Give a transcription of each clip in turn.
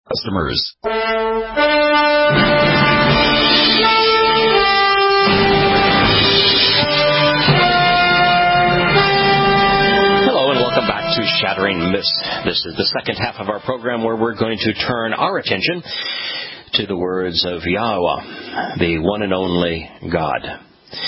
customers. Hello and welcome back to Shattering Myths. This is the second half of our program where we're going to turn our attention to the words of Yahweh, the one and only God.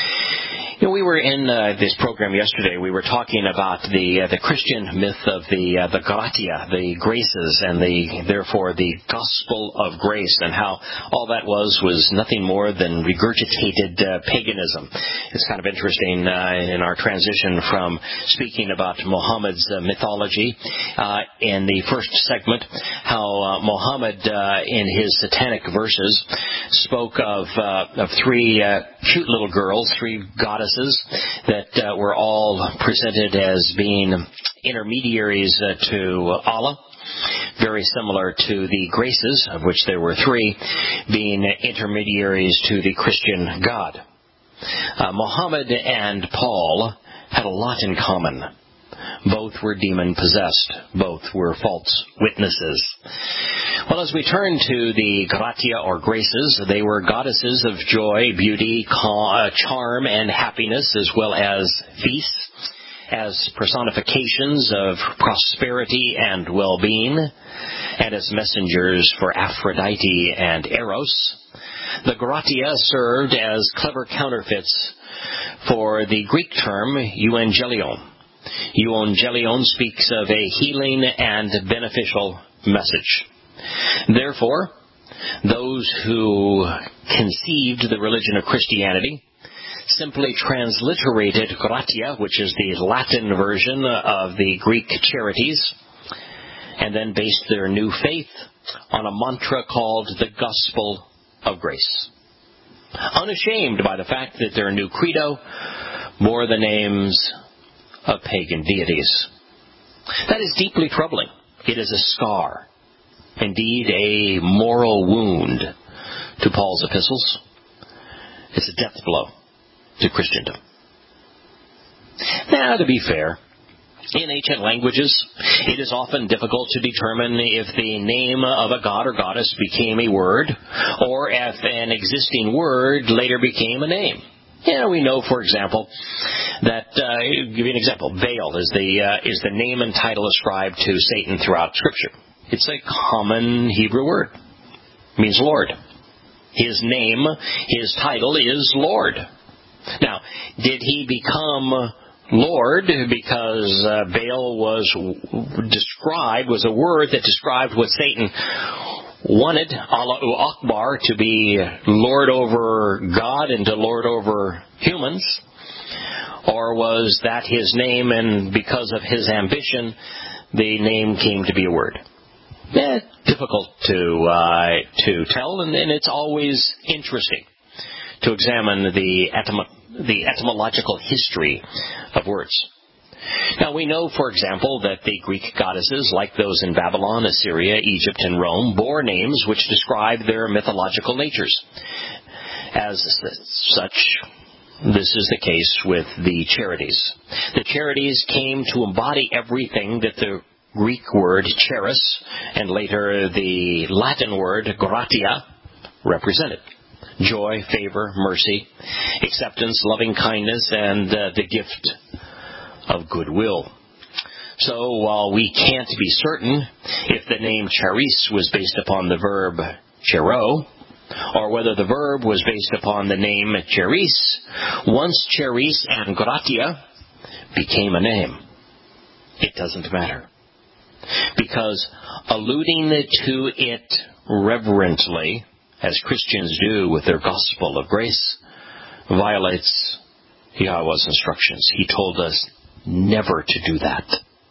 You know, we were in this program yesterday. We were talking about the Christian myth of the gratia, the graces, and therefore the gospel of grace, and how all that was nothing more than regurgitated paganism. It's kind of interesting in our transition from speaking about Muhammad's mythology in the first segment, how Muhammad in his satanic verses spoke of three cute little girls, three goddesses, that were all presented as being intermediaries to Allah, very similar to the graces, of which there were three, being intermediaries to the Christian God. Muhammad and Paul had a lot in common. Both were demon-possessed. Both were false witnesses. Well, as we turn to the gratia or graces, they were goddesses of joy, beauty, charm, and happiness, as well as feasts, as personifications of prosperity and well-being, and as messengers for Aphrodite and Eros. The gratia served as clever counterfeits for the Greek term euangelion. Euangelion speaks of a healing and beneficial message. Therefore, those who conceived the religion of Christianity simply transliterated gratia, which is the Latin version of the Greek charities, and then based their new faith on a mantra called the gospel of grace. Unashamed by the fact that their new credo bore the names of pagan deities. That is deeply troubling. It is a scar, indeed a moral wound to Paul's epistles. It's a death blow to Christendom. Now, to be fair, in ancient languages, it is often difficult to determine if the name of a god or goddess became a word, or if an existing word later became a name. Yeah, we know, for example, that, give you an example, Baal is the name and title ascribed to Satan throughout Scripture. It's a common Hebrew word. It means Lord. His name, his title is Lord. Now, did he become Lord because Baal was a word that described what Satan wanted, Allahu Akbar, to be Lord over God and to Lord over humans? Or was that his name, and because of his ambition, the name came to be a word? Difficult to tell, and it's always interesting to examine the etymological history of words. Now, we know, for example, that the Greek goddesses, like those in Babylon, Assyria, Egypt, and Rome, bore names which describe their mythological natures. As such, this is the case with the charities. The charities came to embody everything that the Greek word charis, and later the Latin word gratia, represented. Joy, favor, mercy, acceptance, loving kindness, and the gift of goodwill. So while we can't be certain if the name charis was based upon the verb chero, or whether the verb was based upon the name charis, once charis and gratia became a name, it doesn't matter. Because alluding to it reverently, as Christians do with their gospel of grace, violates Yahweh's instructions. He told us never to do that.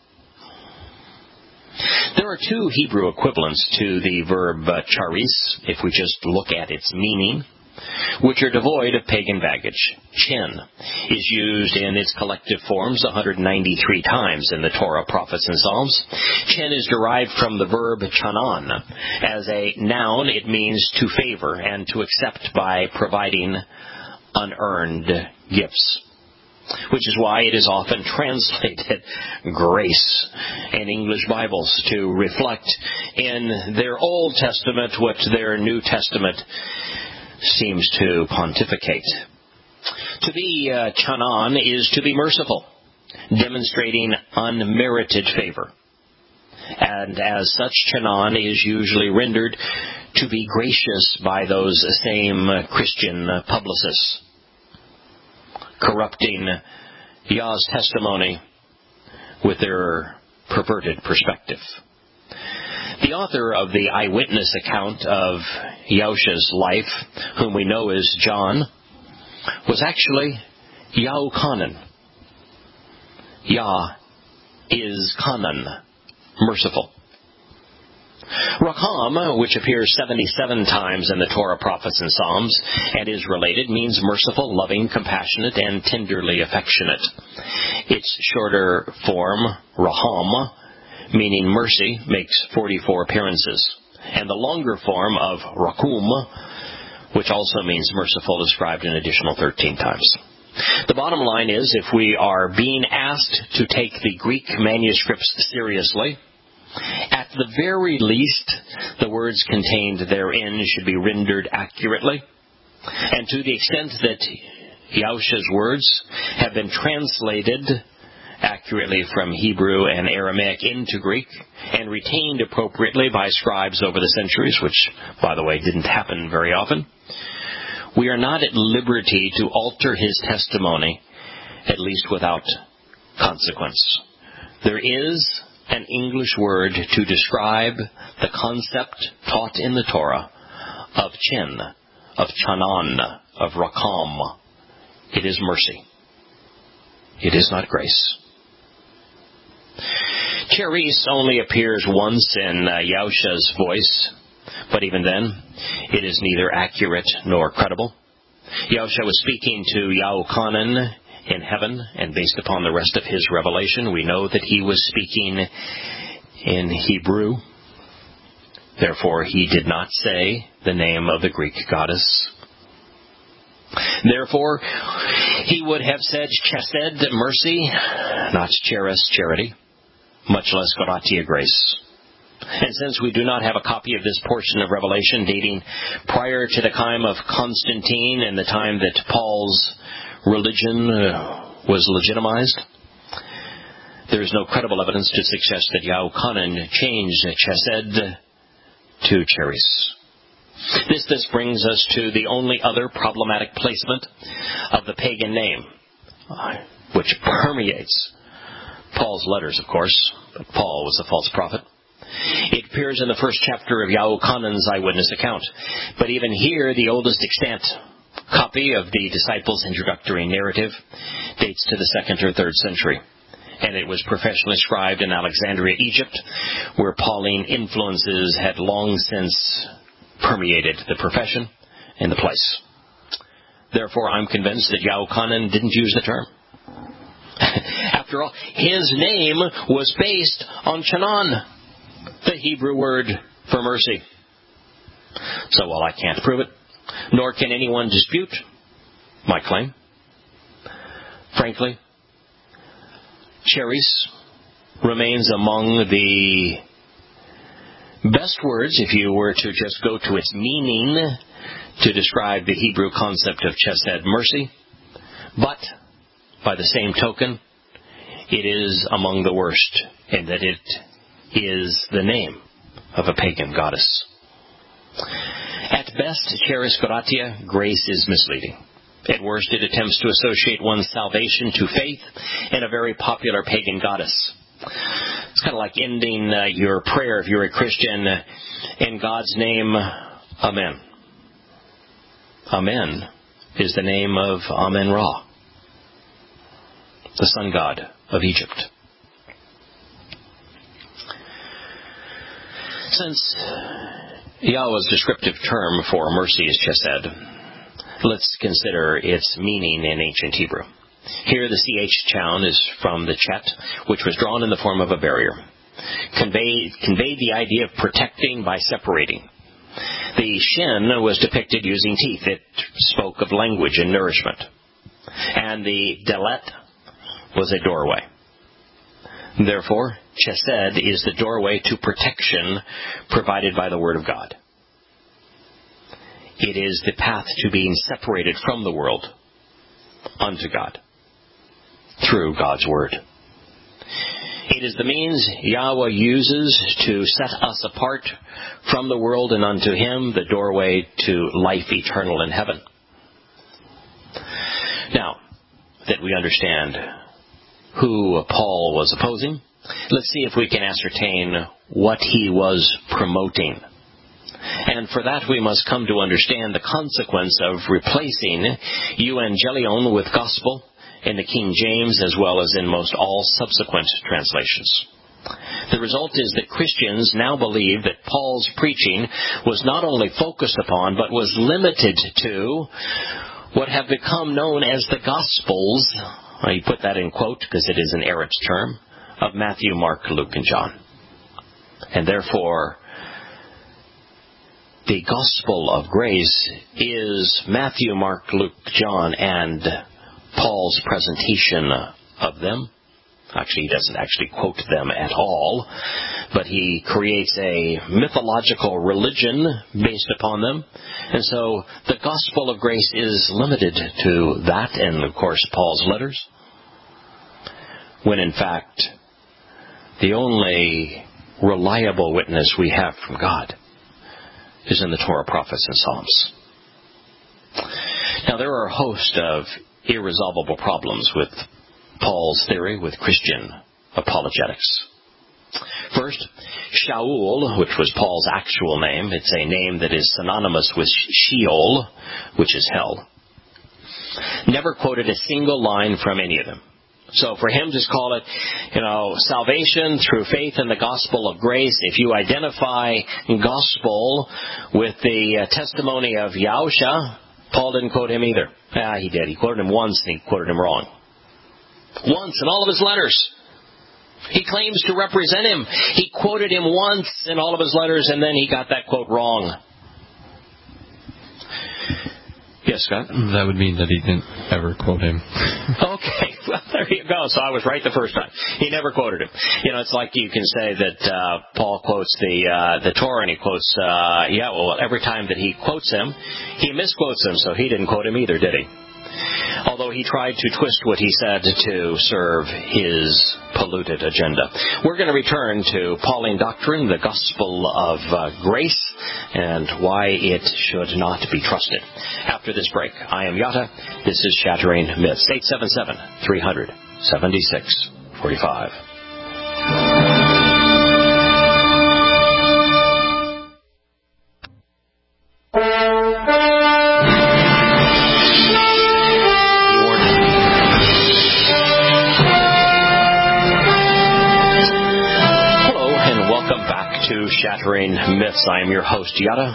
There are two Hebrew equivalents to the verb charis, if we just look at its meaning, which are devoid of pagan baggage. Chen is used in its collective forms 193 times in the Torah, Prophets, and Psalms. Chen is derived from the verb chanan. As a noun, it means to favor and to accept by providing unearned gifts. which is why it is often translated grace in English Bibles to reflect in their Old Testament what their New Testament seems to pontificate. To be chanan is to be merciful, demonstrating unmerited favor. And as such, chanan is usually rendered to be gracious by those same Christian publicists, corrupting Yah's testimony with their perverted perspective. The author of the eyewitness account of Yahusha's life, whom we know as John, was actually Yahuchanan. Yah is Chanan, merciful. Racham, which appears 77 times in the Torah, prophets, and Psalms, and is related, means merciful, loving, compassionate, and tenderly affectionate. Its shorter form, Raham, meaning mercy, makes 44 appearances. And the longer form of Rakum, which also means merciful, described an additional 13 times. The bottom line is, if we are being asked to take the Greek manuscripts seriously, at the very least, the words contained therein should be rendered accurately. And to the extent that Yahusha's words have been translated accurately from Hebrew and Aramaic into Greek and retained appropriately by scribes over the centuries, which, by the way, didn't happen very often, we are not at liberty to alter his testimony, at least without consequence. There is an English word to describe the concept taught in the Torah of chin, of chanan, of rakam. It is mercy. It is not grace. Charis only appears once in Yahusha's voice, but even then, it is neither accurate nor credible. Yahusha was speaking to Yahuchanan in heaven, and based upon the rest of his revelation, we know that he was speaking in Hebrew. Therefore, he did not say the name of the Greek goddess. Therefore, he would have said chesed, mercy, not charis, charity, much less gratia, grace. And since we do not have a copy of this portion of Revelation dating prior to the time of Constantine and the time that Paul's religion was legitimized, there is no credible evidence to suggest that Yahuchanan changed chesed to charis. This brings us to the only other problematic placement of the pagan name, which permeates Paul's letters, of course, but Paul was a false prophet. It appears in the first chapter of Yahuchanan's eyewitness account, but even here, the oldest extant copy of the disciples' introductory narrative dates to the 2nd or 3rd century, and it was professionally scribed in Alexandria, Egypt, where Pauline influences had long since permeated the profession and the place. Therefore, I'm convinced that Yahuchanan didn't use the term. After all, his name was based on chanan, the Hebrew word for mercy. So while I can't prove it, nor can anyone dispute my claim, frankly, charis remains among the best words, if you were to just go to its meaning, to describe the Hebrew concept of chesed, mercy. But, by the same token, it is among the worst, in that it is the name of a pagan goddess. At best, charis gratia, grace is misleading. At worst, it attempts to associate one's salvation to faith in a very popular pagan goddess. It's kind of like ending your prayer, if you're a Christian, in God's name, Amen. Amen is the name of Amen-Ra, the sun god of Egypt. Since Yahweh's descriptive term for mercy is chesed, let's consider its meaning in ancient Hebrew. Here the ch sound is from the chet, which was drawn in the form of a barrier. Conveyed the idea of protecting by separating. The shin was depicted using teeth. It spoke of language and nourishment. And the delet was a doorway. Therefore, chesed is the doorway to protection provided by the Word of God. It is the path to being separated from the world unto God through God's Word. It is the means Yahweh uses to set us apart from the world and unto Him, the doorway to life eternal in heaven. Now, that we understand who Paul was opposing, let's see if we can ascertain what he was promoting. And for that we must come to understand the consequence of replacing euangelion with gospel in the King James as well as in most all subsequent translations. The result is that Christians now believe that Paul's preaching was not only focused upon, but was limited to what have become known as the Gospels. You put that in quote because it is an errant term, of Matthew, Mark, Luke, and John. And therefore, the Gospel of grace is Matthew, Mark, Luke, John, and Paul's presentation of them. Actually, he doesn't actually quote them at all, but he creates a mythological religion based upon them. And so the gospel of grace is limited to that and, of course, Paul's letters, when in fact the only reliable witness we have from God is in the Torah, prophets, and Psalms. Now, there are a host of irresolvable problems with Paul's theory with Christian apologetics. First, Shaul, which was Paul's actual name, it's a name that is synonymous with Sheol, which is hell, never quoted a single line from any of them. So for him to call it, salvation through faith in the gospel of grace, if you identify gospel with the testimony of Yahusha, Paul didn't quote him either. He did. He quoted him once and he quoted him wrong. Once in all of his letters. He claims to represent him. He quoted him once in all of his letters and then he got that quote wrong. Yes, Scott? That would mean that he didn't ever quote him. Okay, well, there you go. So I was right the first time. He never quoted him. It's like you can say that Paul quotes the Torah and he quotes, every time that he quotes him, he misquotes him, so he didn't quote him either, did he? Although he tried to twist what he said to serve his polluted agenda. We're going to return to Pauline doctrine, the gospel of grace, and why it should not be trusted. After this break, I am Yata. This is Shattering Myths. 877-300-7645. Shattering Myths. I am your host, Yada,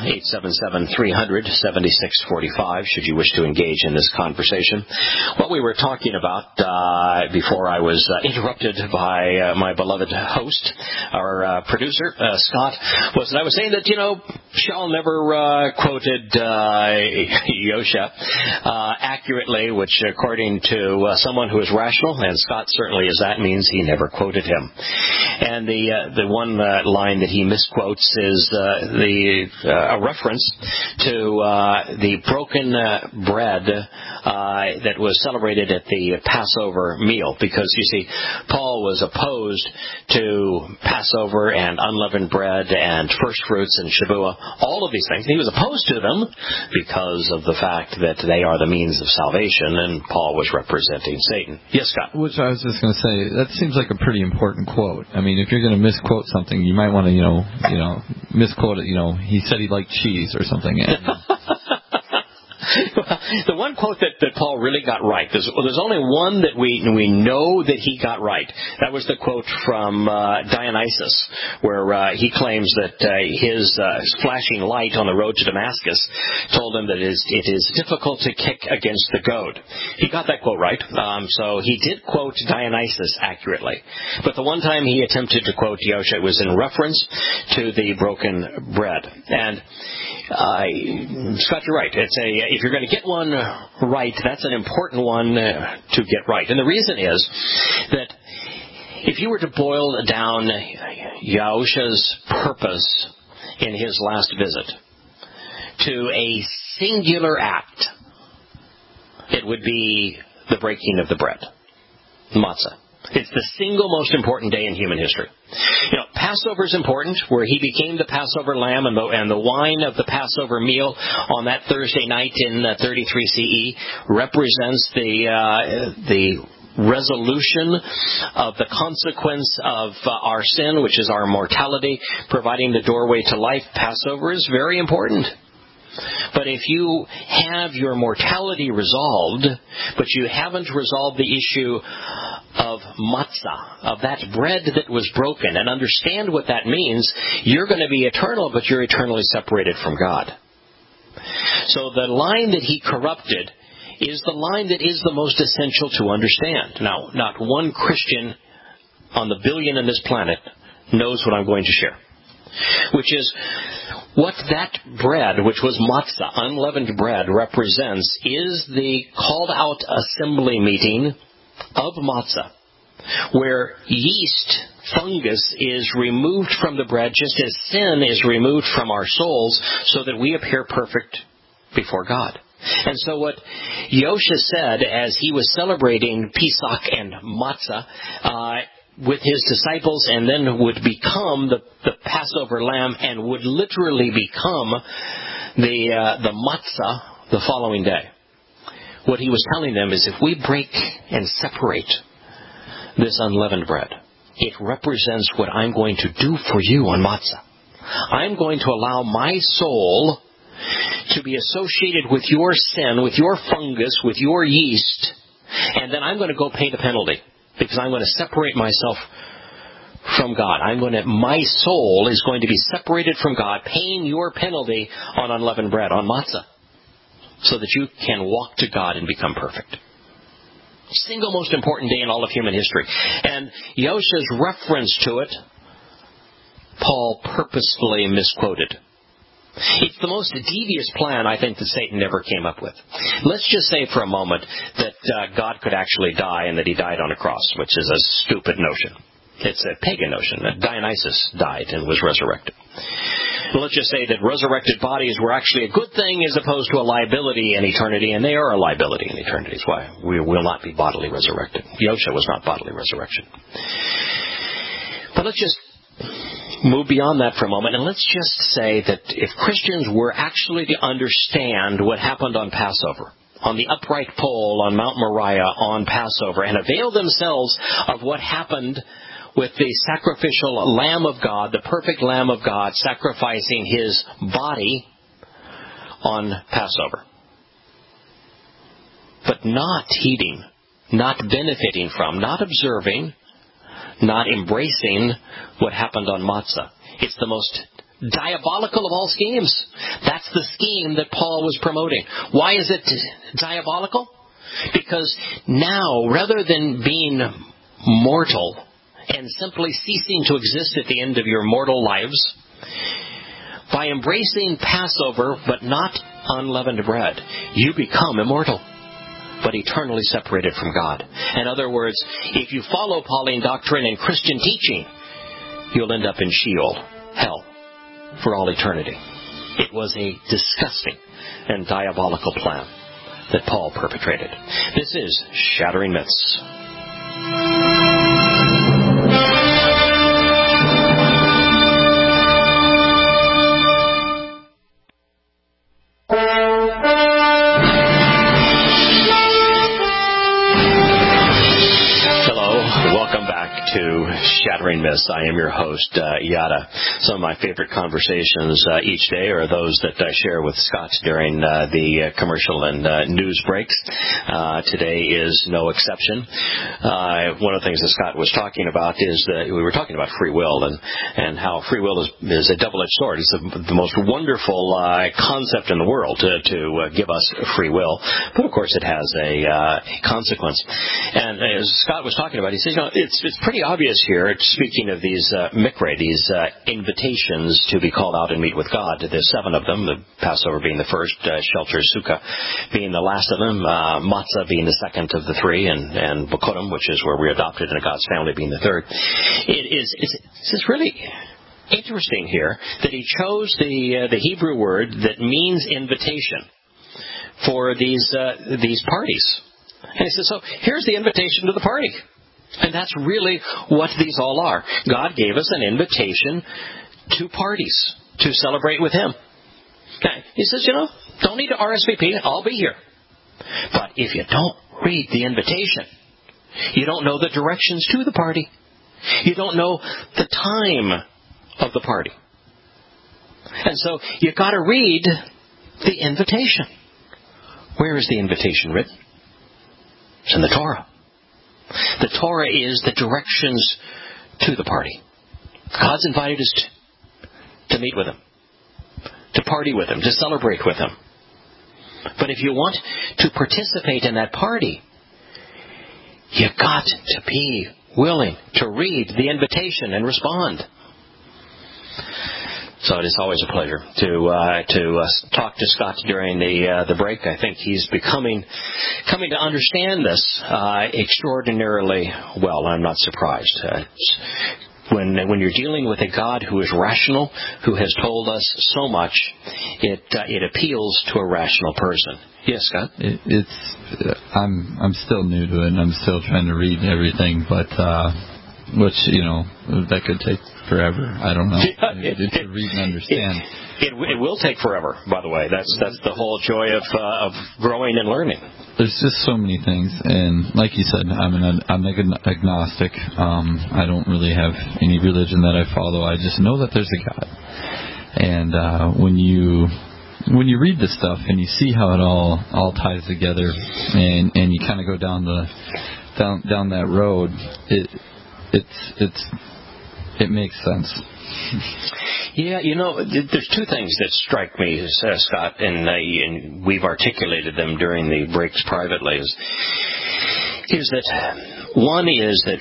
877-300-7645, should you wish to engage in this conversation. What we were talking about before I was interrupted by my beloved host, our producer, Scott, was that I was saying that, Shaul never quoted Yosha accurately, which according to someone who is rational, and Scott certainly is that, means he never quoted him. And the one line that he misquotes is a reference to the broken bread that was celebrated at the Passover meal. Because, you see, Paul was opposed to Passover and unleavened bread and first fruits and Shavuot, all of these things. He was opposed to them because of the fact that they are the means of salvation, and Paul was representing Satan. Yes, Scott? Which I was just going to say, that seems like a pretty important quote. I mean, if you're going to misquote something, you might want to, misquote it. He said he liked cheese or something. The one quote that Paul really got right, there's only one that we know that he got right. That was the quote from Dionysus, where he claims that his flashing light on the road to Damascus told him that it is difficult to kick against the goad. He got that quote right, so he did quote Dionysus accurately. But the one time he attempted to quote Yosha was in reference to the broken bread. And Scott, you're right. If you're going to get one right, that's an important one to get right. And the reason is that if you were to boil down Yahusha's purpose in his last visit to a singular act, it would be the breaking of the bread, matzah. It's the single most important day in human history. Passover is important, where he became the Passover lamb, and the wine of the Passover meal on that Thursday night in 33 CE represents the resolution of the consequence of our sin, which is our mortality, providing the doorway to life. Passover is very important. But if you have your mortality resolved, but you haven't resolved the issue of matzah, of that bread that was broken, and understand what that means, you're going to be eternal, but you're eternally separated from God. So the line that he corrupted is the line that is the most essential to understand. Now, not one Christian on the billion on this planet knows what I'm going to share, which is what that bread, which was matzah, unleavened bread, represents is the called out assembly meeting of matzah, where yeast, fungus, is removed from the bread just as sin is removed from our souls, so that we appear perfect before God. And so what Yosha said as he was celebrating Pesach and matzah with his disciples, and then would become the Passover lamb, and would literally become the matzah the following day. What he was telling them is, if we break and separate this unleavened bread, it represents what I'm going to do for you on matzah. I'm going to allow my soul to be associated with your sin, with your fungus, with your yeast, and then I'm going to go pay the penalty, because I'm going to separate myself from God. My soul is going to be separated from God, paying your penalty on unleavened bread, on matzah, so that you can walk to God and become perfect. Single most important day in all of human history. And Yosha's reference to it, Paul purposefully misquoted. It's the most devious plan, I think, that Satan ever came up with. Let's just say for a moment that God could actually die, and that he died on a cross, which is a stupid notion. It's a pagan notion that Dionysus died and was resurrected. Well, let's just say that resurrected bodies were actually a good thing as opposed to a liability in eternity, and they are a liability in eternity. That's why we will not be bodily resurrected. Yosha was not bodily resurrection. But let's just move beyond that for a moment, and let's just say that if Christians were actually to understand what happened on Passover, on the upright pole on Mount Moriah on Passover, and avail themselves of what happened with the sacrificial Lamb of God, the perfect Lamb of God, sacrificing his body on Passover, but not heeding, not benefiting from, not observing, not embracing what happened on matzah. It's the most diabolical of all schemes. That's the scheme that Paul was promoting. Why is it diabolical? Because now, rather than being mortal and simply ceasing to exist at the end of your mortal lives, by embracing Passover but not unleavened bread, you become immortal, but eternally separated from God. In other words, if you follow Pauline doctrine and Christian teaching, you'll end up in Sheol, hell, for all eternity. It was a disgusting and diabolical plan that Paul perpetrated. This is Shattering Myths. To Shattering Myths. I am your host, Yada. Some of my favorite conversations each day are those that I share with Scott during the commercial and news breaks. Today is no exception. One of the things that Scott was talking about is that we were talking about free will and how free will is a double-edged sword. It's the most wonderful concept in the world to give us free will, but of course it has a consequence. And as Scott was talking about, he said, it's pretty obvious here. It's speaking of these mikre, these invitations to be called out and meet with God. There's 7 of them, the Passover being the first, shelter, sukkah being the last of them, matzah being the second of the 3, and bokurim, which is where we're adopted into God's family, being the third. It's really interesting here that he chose the Hebrew word that means invitation for these parties. And he says, so here's the invitation to the party. And that's really what these all are. God gave us an invitation to parties to celebrate with Him. Okay. He says, don't need to RSVP. I'll be here. But if you don't read the invitation, you don't know the directions to the party. You don't know the time of the party. And so you've got to read the invitation. Where is the invitation written? It's in the Torah. The Torah is the directions to the party. God's invited us to meet with Him, to party with Him, to celebrate with Him. But if you want to participate in that party, you've got to be willing to read the invitation and respond. So it is always a pleasure to talk to Scott during the break. I think he's coming to understand this extraordinarily well. I'm not surprised. When you're dealing with a God who is rational, who has told us so much, it appeals to a rational person. Yes, Scott? I'm still new to it, and I'm still trying to read everything, but which, that could take forever. I don't know. To read and understand. It will take forever, by the way. That's the whole joy of growing and learning. There's just so many things, and like you said, I'm agnostic. I don't really have any religion that I follow. I just know that there's a God. And when you read this stuff and you see how it all ties together, and you kind of go down that road, it makes sense. Yeah, there's 2 things that strike me, Scott, and we've articulated them during the breaks privately. Is that one is that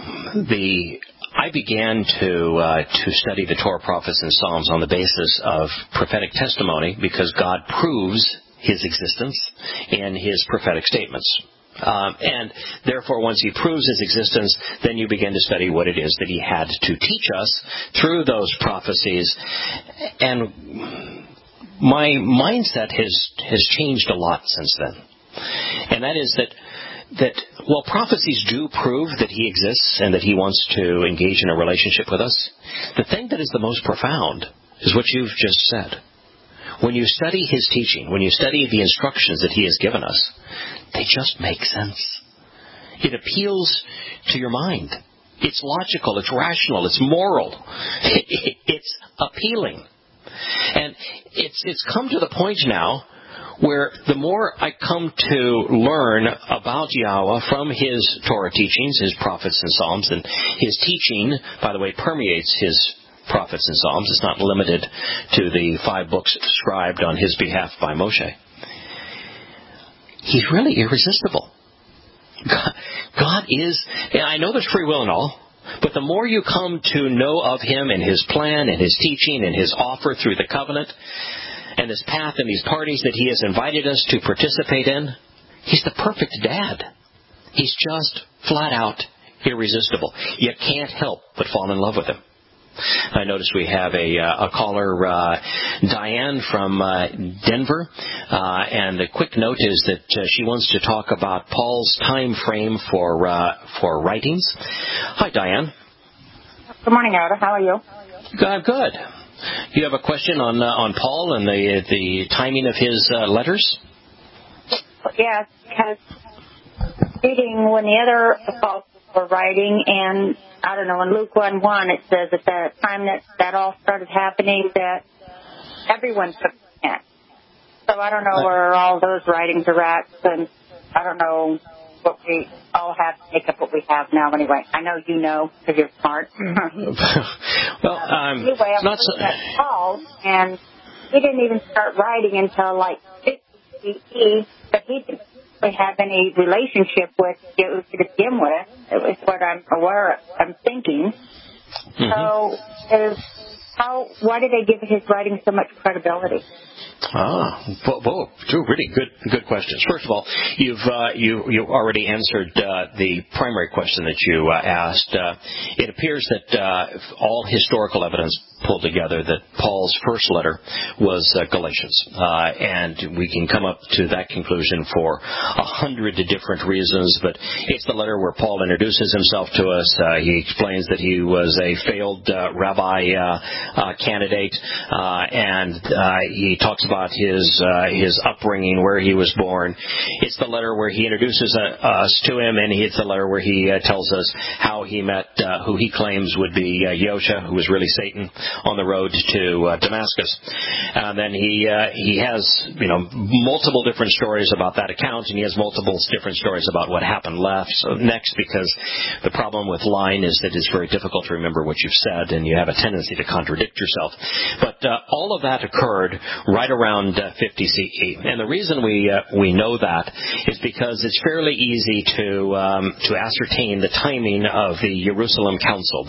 I began to study the Torah, prophets, and Psalms on the basis of prophetic testimony because God proves His existence in His prophetic statements. And therefore, once He proves His existence, then you begin to study what it is that He had to teach us through those prophecies. And my mindset has changed a lot since then. And that is that while prophecies do prove that He exists and that He wants to engage in a relationship with us, the thing that is the most profound is what you've just said. When you study His teaching, when you study the instructions that He has given us, they just make sense. It appeals to your mind. It's logical, it's rational, it's moral. It's appealing. And it's come to the point now where the more I come to learn about Yahweh from His Torah teachings, His prophets and Psalms, and His teaching, by the way, permeates His prophets and Psalms. It's not limited to the 5 books scribed on His behalf by Moshe. He's really irresistible. God is, and I know there's free will and all, but the more you come to know of Him and His plan and His teaching and His offer through the covenant and His path and these parties that He has invited us to participate in, He's the perfect dad. He's just flat out irresistible. You can't help but fall in love with Him. I noticed we have a caller, Diane from Denver, and the quick note is that she wants to talk about Paul's time frame for writings. Hi, Diane. Good morning, Elder. How are you? Good. You have a question on Paul and the timing of his letters? Yes, because reading when the other apostles were writing, and I don't know, in Luke 1:1 it says at the time that all started happening that everyone took it. So I don't know where all those writings are at, and I don't know what we all have to make up what we have now anyway. I know you know because you're smart. Well, anyway, I'm looking at Paul, and he didn't even start writing until like 50 CE, but he didn't have any relationship with Jews to begin with. It was what I'm aware of. I'm thinking. So why do they give his writing so much credibility? Two really good questions. First of all, you've already answered the primary question that you asked. It appears that all historical evidence pulled together that Paul's first letter was Galatians, and we can come up to that conclusion for 100 different reasons. But it's the letter where Paul introduces himself to us. He explains that he was a failed rabbi candidate, and he talks about his upbringing, where he was born. It's the letter where he introduces us to him, and it's the letter where he tells us how he met who he claims would be Yosha, who was really Satan, on the road to Damascus. And then he has multiple different stories about that account, and he has multiple different stories about what happened next, because the problem with lying is that it's very difficult to remember what you've said, and you have a tendency to contradict yourself. But all of that occurred right around 50 CE. And the reason we know that is because it's fairly easy to ascertain the timing of the Jerusalem Council.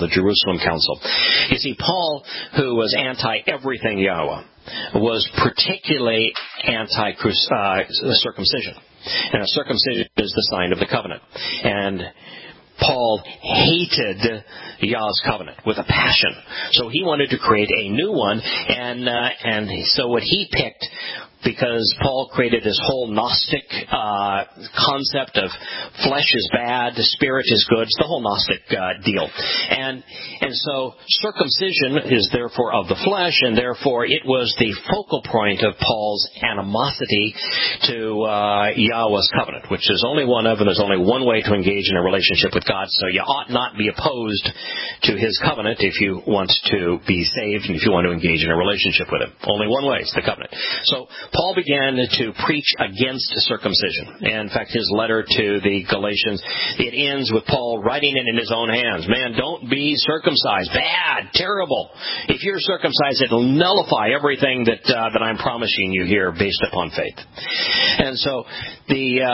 You see, Paul, who was anti-everything Yahweh, was particularly anti-circumcision. And circumcision is the sign of the covenant. And Paul hated Yah's covenant with a passion. So he wanted to create a new one, and so what he picked, because Paul created this whole Gnostic concept of flesh is bad, the spirit is good. It's the whole Gnostic deal. And so circumcision is therefore of the flesh, and therefore it was the focal point of Paul's animosity to Yahweh's covenant, which is only one of, and there's only one way to engage in a relationship with God. So you ought not be opposed to his covenant if you want to be saved and if you want to engage in a relationship with him. Only one way, it's the covenant. So Paul began to preach against circumcision. And in fact, his letter to the Galatians, it ends with Paul writing it in his own hands. Man, don't be circumcised. Bad, terrible. If you're circumcised, it'll nullify everything that I'm promising you here based upon faith. And so the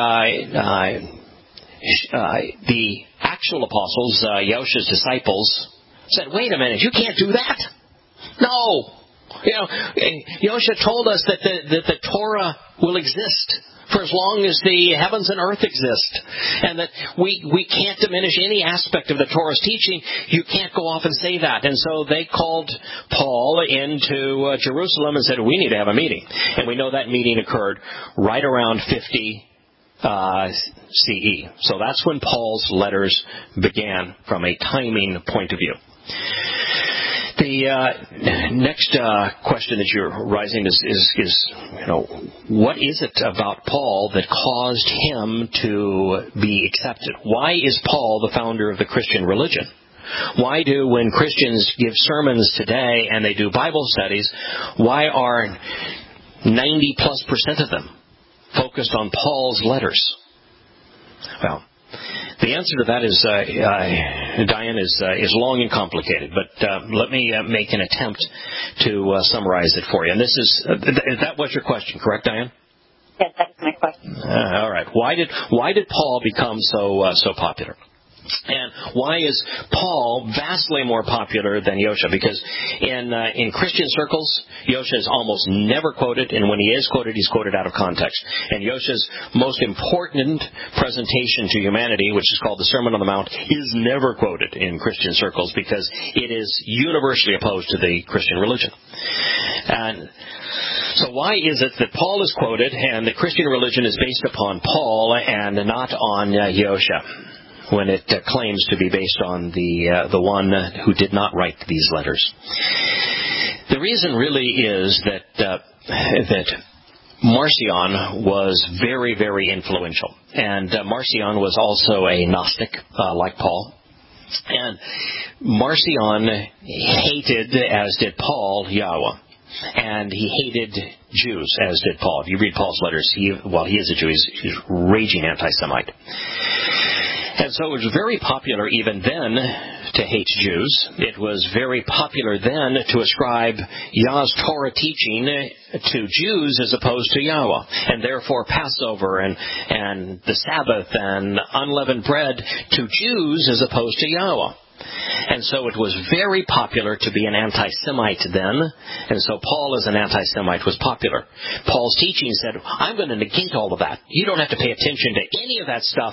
actual apostles, Yosha's disciples, said, wait a minute, you can't do that. No. Yosha told us that the Torah will exist for as long as the heavens and earth exist, and that we can't diminish any aspect of the Torah's teaching. You can't go off and say that. And so they called Paul into Jerusalem and said, we need to have a meeting. And we know that meeting occurred right around 50 CE. So that's when Paul's letters began from a timing point of view. The next question that you're raising is what is it about Paul that caused him to be accepted? Why is Paul the founder of the Christian religion? Why do, when Christians give sermons today and they do Bible studies, why are 90+% of them focused on Paul's letters? Well, the answer to that is, Diane, is long and complicated. But let me make an attempt to summarize it for you. And that was your question, correct, Diane? Yes, that's my question. All right. Why did Paul become so popular? And why is Paul vastly more popular than Yosha? Because in Christian circles, Yosha is almost never quoted, and when he is quoted, he's quoted out of context. And Yosha's most important presentation to humanity, which is called the Sermon on the Mount, is never quoted in Christian circles because it is universally opposed to the Christian religion. And so why is it that Paul is quoted and the Christian religion is based upon Paul and not on Yosha, when it claims to be based on the one who did not write these letters? The reason really is that Marcion was very, very influential. And Marcion was also a Gnostic, like Paul. And Marcion hated, as did Paul, Yahweh. And he hated Jews, as did Paul. If you read Paul's letters, he is a Jew. He's raging anti-Semite. And so it was very popular even then to hate Jews. It was very popular then to ascribe Yah's Torah teaching to Jews as opposed to Yahweh. And therefore Passover and the Sabbath and unleavened bread to Jews as opposed to Yahweh. And so it was very popular to be an anti-Semite then. And so Paul as an anti-Semite was popular. Paul's teaching said, I'm going to negate all of that. You don't have to pay attention to any of that stuff,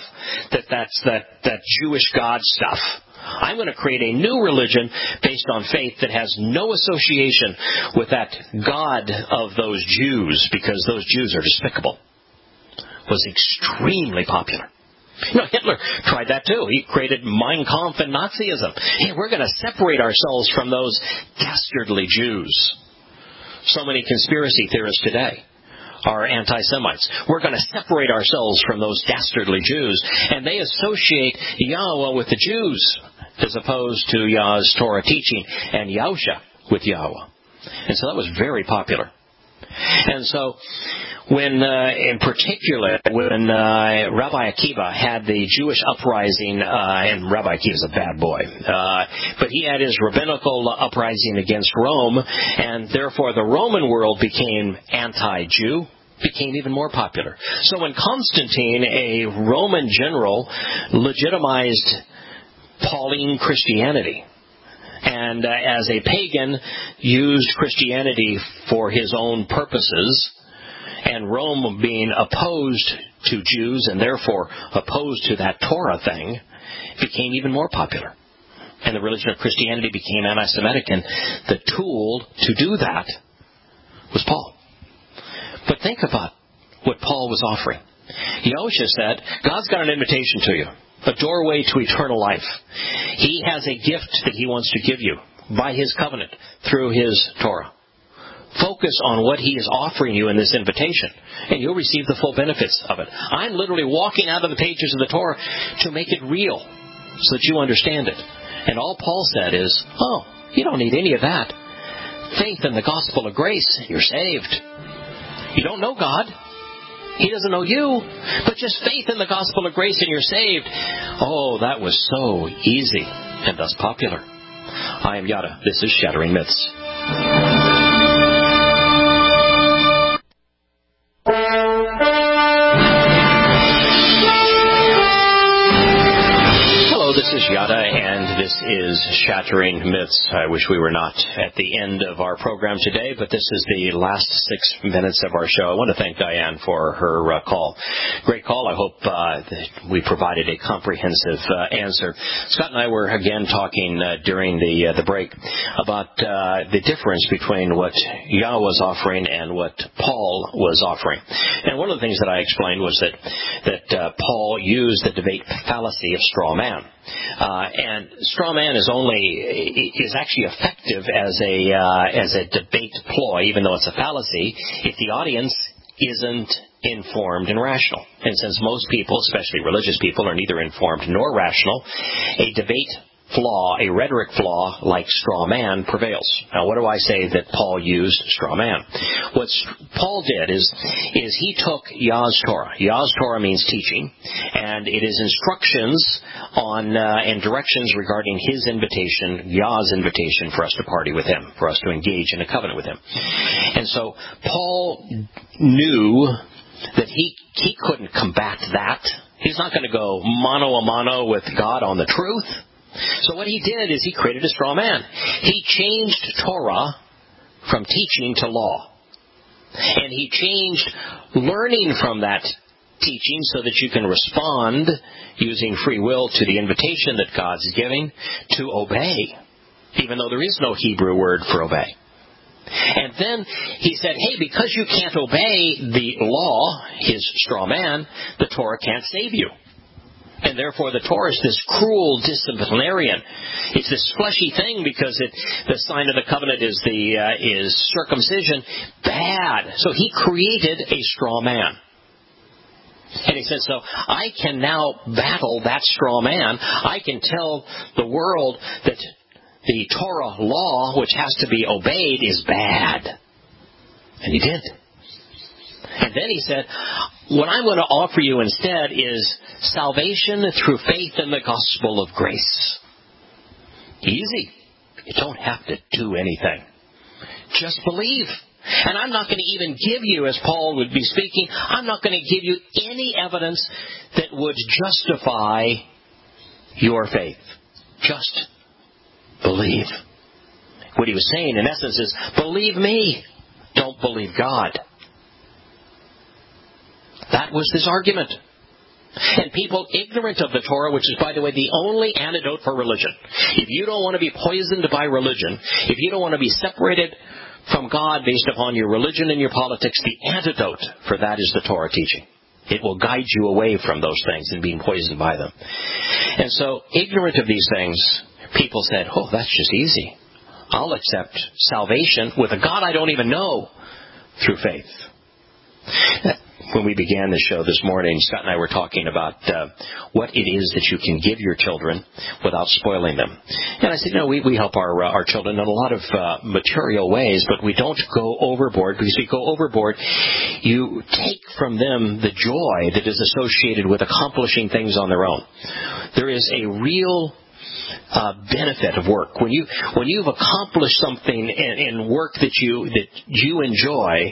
that Jewish God stuff. I'm going to create a new religion based on faith that has no association with that God of those Jews, because those Jews are despicable. Was extremely popular. Hitler tried that too. He created Mein Kampf and Nazism. Hey, we're going to separate ourselves from those dastardly Jews. So many conspiracy theorists today are anti-Semites. We're going to separate ourselves from those dastardly Jews. And they associate Yahweh with the Jews as opposed to Yah's Torah teaching and Yahusha with Yahweh. And so that was very popular. And so when, in particular, when Rabbi Akiva had the Jewish uprising, and Rabbi Akiva's a bad boy, but he had his rabbinical uprising against Rome, and therefore the Roman world became anti-Jew, became even more popular. So when Constantine, a Roman general, legitimized Pauline Christianity, and as a pagan used Christianity for his own purposes, and Rome being opposed to Jews and therefore opposed to that Torah thing, became even more popular. And the religion of Christianity became anti-Semitic, and the tool to do that was Paul. But think about what Paul was offering. Yahusha said, God's got an invitation to you, a doorway to eternal life. He has a gift that he wants to give you by his covenant through his Torah. Focus on what he is offering you in this invitation, and you'll receive the full benefits of it. I'm literally walking out of the pages of the Torah to make it real so that you understand it. And all Paul said is, you don't need any of that. Faith in the gospel of grace, you're saved. You don't know God. He doesn't know you. But just faith in the gospel of grace and you're saved. Oh, that was so easy and thus popular. I am Yada. This is Shattering Myths. This is Yada, and this is Shattering Myths. I wish we were not at the end of our program today, but this is the last 6 minutes of our show. I want to thank Diane for her call. Great call. I hope that we provided a comprehensive answer. Scott and I were again talking during the break about the difference between what Yah was offering and what Paul was offering. And one of the things that I explained was that Paul used the debate fallacy of straw man. And straw man is actually effective as a debate ploy, even though it's a fallacy, if the audience isn't informed and rational. And since most people, especially religious people, are neither informed nor rational, a debate flaw, a rhetoric flaw like straw man prevails. Now, what do I say that Paul used straw man? What Paul did is he took Yah's Torah. Yah's Torah means teaching, and it is instructions on and directions regarding his invitation, Yah's invitation for us to party with him, for us to engage in a covenant with him. And so Paul knew that he couldn't combat that. He's not going to go mano a mano with God on the truth. So what he did is he created a straw man. He changed Torah from teaching to law. And he changed learning from that teaching so that you can respond using free will to the invitation that God's giving to obey, even though there is no Hebrew word for obey. And then he said, hey, because you can't obey the law, his straw man, the Torah can't save you. And therefore the Torah is this cruel disciplinarian. It's this fleshy thing because the sign of the covenant is circumcision. Bad. So he created a straw man. And he said, so I can now battle that straw man. I can tell the world that the Torah law, which has to be obeyed, is bad. And he did. And then he said, what I'm going to offer you instead is salvation through faith in the gospel of grace. Easy. You don't have to do anything. Just believe. And I'm not going to even give you, as Paul would be speaking, I'm not going to give you any evidence that would justify your faith. Just Believe. What he was saying, in essence, is, believe me. Don't believe God. That was his argument. And people ignorant of the Torah, which is, by the way, the only antidote for religion. If you don't want to be poisoned by religion, if you don't want to be separated from God based upon your religion and your politics, the antidote for that is the Torah teaching. It will guide you away from those things and being poisoned by them. And so, ignorant of these things, people said, oh, that's just easy. I'll accept salvation with a God I don't even know through faith. When we began the show this morning, Scott and I were talking about what it is that you can give your children without spoiling them. And I said, we help our children in a lot of material ways, but we don't go overboard, because if you go overboard, you take from them the joy that is associated with accomplishing things on their own. There is a real benefit of work. When you've accomplished something in work that you enjoy,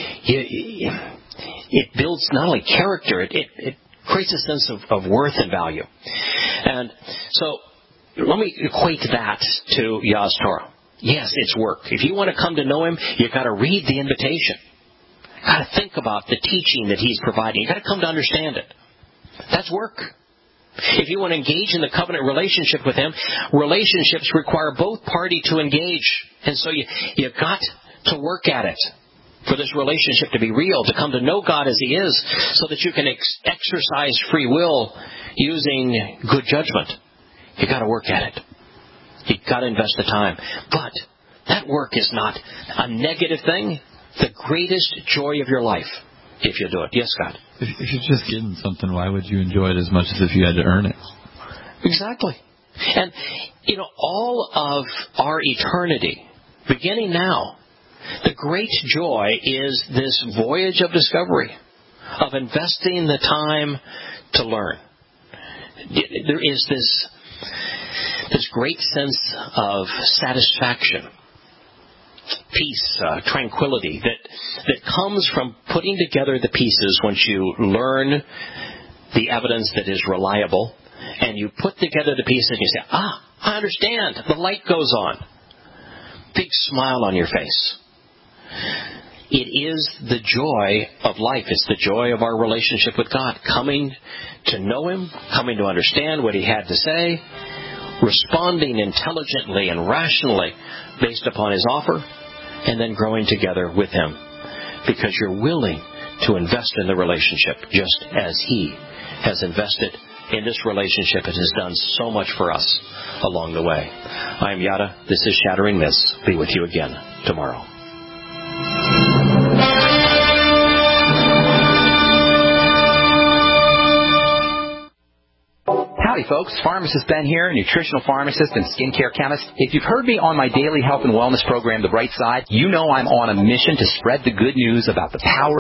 it builds not only character, it creates a sense of worth and value. And so, let me equate that to Yah's Torah. Yes, it's work. If you want to come to know Him, you've got to read the invitation. You've got to think about the teaching that He's providing. You've got to come to understand it. That's work. If you want to engage in the covenant relationship with Him, relationships require both parties to engage. And so you've got to work at it for this relationship to be real, to come to know God as He is, so that you can exercise free will using good judgment. You've got to work at it. You've got to invest the time. But that work is not a negative thing. The greatest joy of your life, if you do it. Yes, Scott? If you're just getting something, why would you enjoy it as much as if you had to earn it? Exactly. And, all of our eternity, beginning now, the great joy is this voyage of discovery, of investing the time to learn. There is this great sense of satisfaction, peace, tranquility that comes from putting together the pieces once you learn the evidence that is reliable, and you put together the pieces and you say, I understand. The light goes on. Big smile on your face. It is the joy of life. It's the joy of our relationship with God. Coming to know Him, coming to understand what He had to say, responding intelligently and rationally based upon His offer, and then growing together with Him. Because you're willing to invest in the relationship just as He has invested in this relationship and has done so much for us along the way. I am Yada. This is Shattering Myths. Be with you again tomorrow. Howdy, folks. Pharmacist Ben here, nutritional pharmacist and skincare chemist. If you've heard me on my daily health and wellness program, The Bright Side, you know I'm on a mission to spread the good news about the power